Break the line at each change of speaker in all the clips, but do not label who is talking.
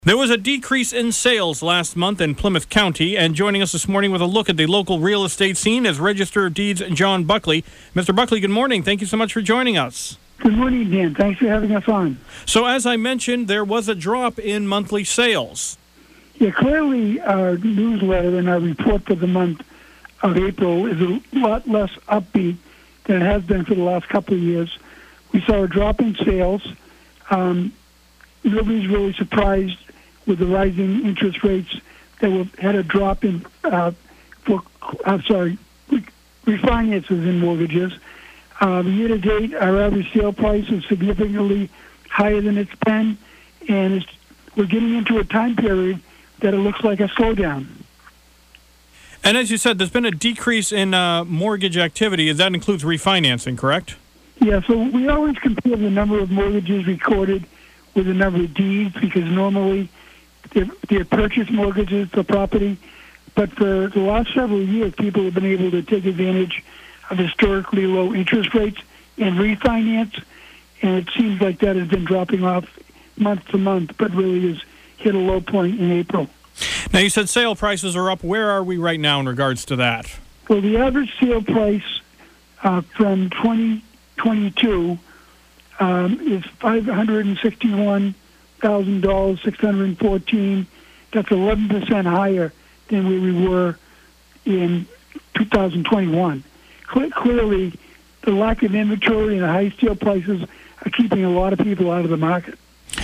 There was a decrease in sales last month in Plymouth County, and joining us this morning with a look at the local real estate scene is Register of Deeds John Buckley. Mr. Buckley, good morning. Thank you so much for joining us.
Good morning, Dan. Thanks for having us on.
So as I mentioned, there was a drop in monthly sales.
Yeah, clearly our newsletter and our report for the month of April is a lot less upbeat than it has been for the last couple of years. We saw a drop in sales. Nobody's really surprised with the rising interest rates that had a drop in refinances in mortgages. Year to date, our average sale price is significantly higher than it's been, and we're getting into a time period that it looks like a slowdown.
And as you said, there's been a decrease in mortgage activity. That includes refinancing, correct?
Yeah, so we always compare the number of mortgages recorded with the number of deeds, because normally they're purchase mortgages for property. But for the last several years, people have been able to take advantage of historically low interest rates and refinance, and it seems like that has been dropping off month to month, but really has hit a low point in April.
Now, you said sale prices are up. Where are we right now in regards to that?
Well, the average sale price from 2022 is $561,000, $614. That's 11% higher than where we were in 2021. Clearly, the lack of inventory and the high steel prices are keeping a lot of people out of the market.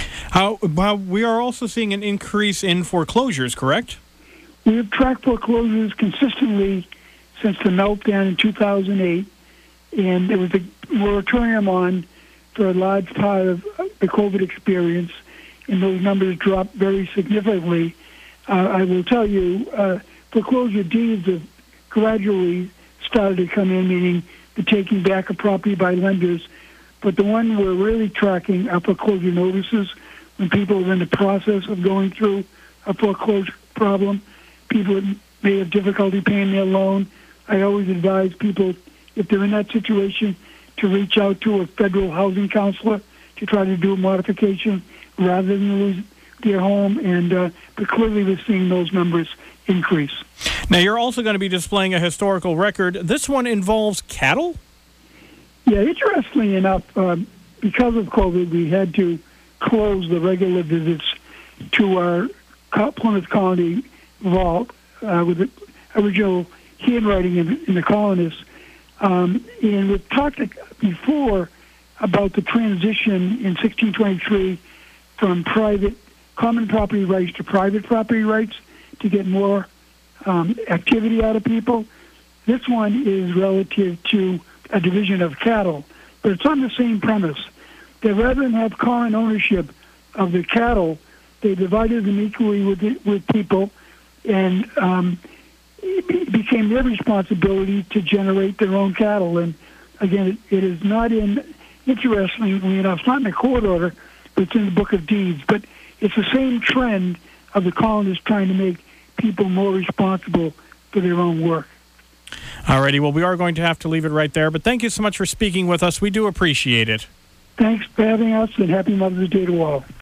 We are also seeing an increase in foreclosures, correct?
We have tracked foreclosures consistently since the meltdown in 2008, and there was a moratorium on for a large part of the COVID experience, and those numbers dropped very significantly. I will tell you, foreclosure deeds have gradually started to come in, meaning the taking back of property by lenders. But the one we're really tracking are foreclosure notices. When people are in the process of going through a foreclosure problem, people that may have difficulty paying their loan. I always advise people, if they're in that situation, to reach out to a federal housing counselor to try to do a modification rather than lose their home. But clearly we're seeing those numbers increase.
Now, you're also going to be displaying a historical record. This one involves cattle?
Yeah, interestingly enough, because of COVID, we had to close the regular visits to our Plymouth Colony vault with the original handwriting in the colonists. And we've talked before about the transition in 1623 from common property rights to private property rights to get more activity out of people. This one is relative to a division of cattle, but it's on the same premise. That rather than have common ownership of the cattle, they divided them equally with people, and it became their responsibility to generate their own cattle. And again, it is not interestingly enough, it's not in the court order, but it's in the Book of Deeds. But it's the same trend of the colonists trying to make people more responsible for their own work.
Alrighty, well, we are going to have to leave it right there, but thank you so much for speaking with us. We do appreciate it.
Thanks for having us, and happy Mother's Day to all.